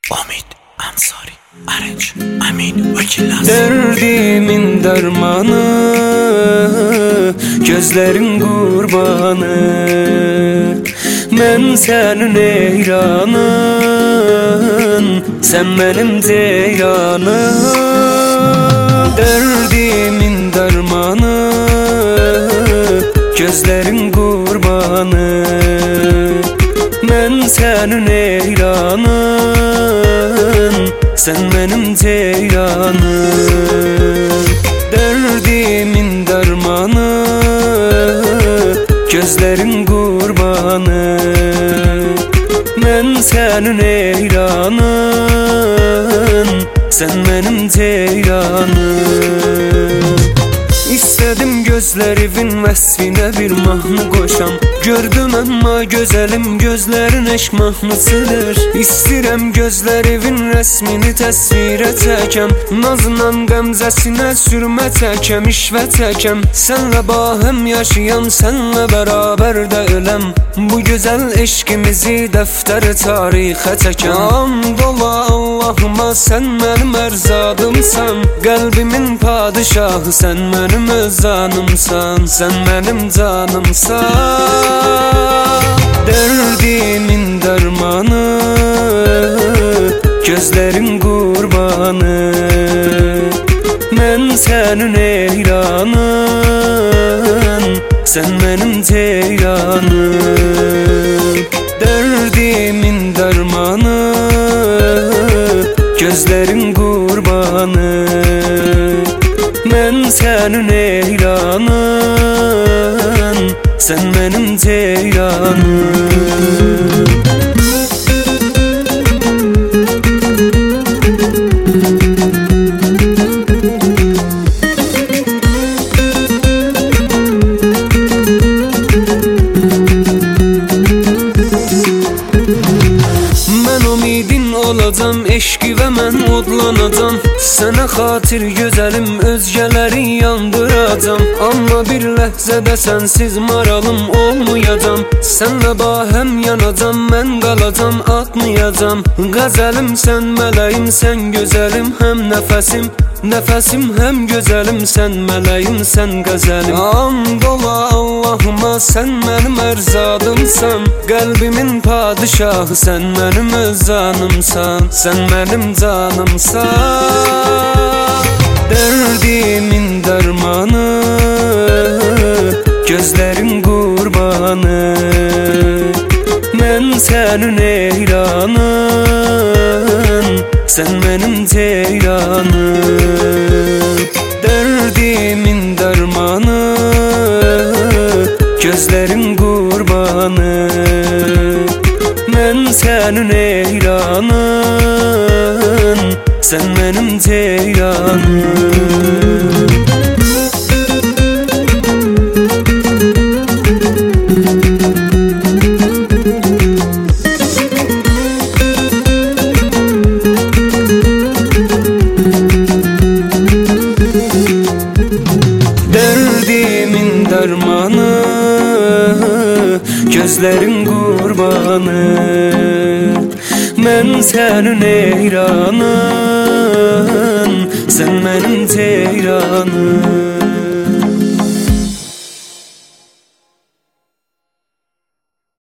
Omid Ansari Arınç Amin Vakillas. Derdimin dermanı, gözlerin kurbanı. Ben senin eyranın, sen benim ceyranım. Derdimin dermanı, gözlerin kurbanı. Ben senin eyranın, sen benim ceyranım. Derdimin dermanı, gözlerin kurbanı. Ben senin eyranın, sen benim ceyranım. İstedim gözlerinin vəsfinə bir mahnı qoşam. Gördüm amma gözəlim gözlərin eşq mahnısıdır. İstirəm gözlərinin rəsmini təsvirə çəkəm. Nazla qəmzəsinə sürmə çəkəm, işvə çəkəm. Sənlə bahəm yaşayam, sənlə bərabər də öləm. Bu gözəl eşqimizi dəftər tarixə çəkəm. And ola Allahıma, sən mənim ərzadımsan. Qəlbimin padişahı, sən mənim öz canımsan, sen benim canımsan. Derdimin dermanı, gözlerin kurbanı. Ben senin eyranın, sen benim ceyranım. Derdimin dermanı, gözlerin kurbanı. Ben senin eyranın, sen benim ceyranım. Olacam eşqi və mən odlanacam. Sənə xatir gözəlim özgələri yandıracam. Amma bir ləhzədə sənsiz maralım olmayacam. Sənlə bahəm yanacam, mən qalacam, atmayacam. Qəzəlim sən mələyim, sən gözəlim, həm nəfəsim. Nəfəsim həm gözəlim, sən mələyim, sən qəzəlim. And ola Allahıma, sən mənim ərzadımsan. Qəlbimin padişahı, sən mənim öz canımsan, sen benim canımsan. Derdimin dermanı, gözlerin kurbanı. Ben senin eyranın, sen benim ceyranım. Derdimin dermanı, gözlerin kurbanı. Ben senin eyranın, sen benim ceyranım. Derdimin dermanı, gözlerin kurbanı. Ben senin eyranın, sen benim ceyranım.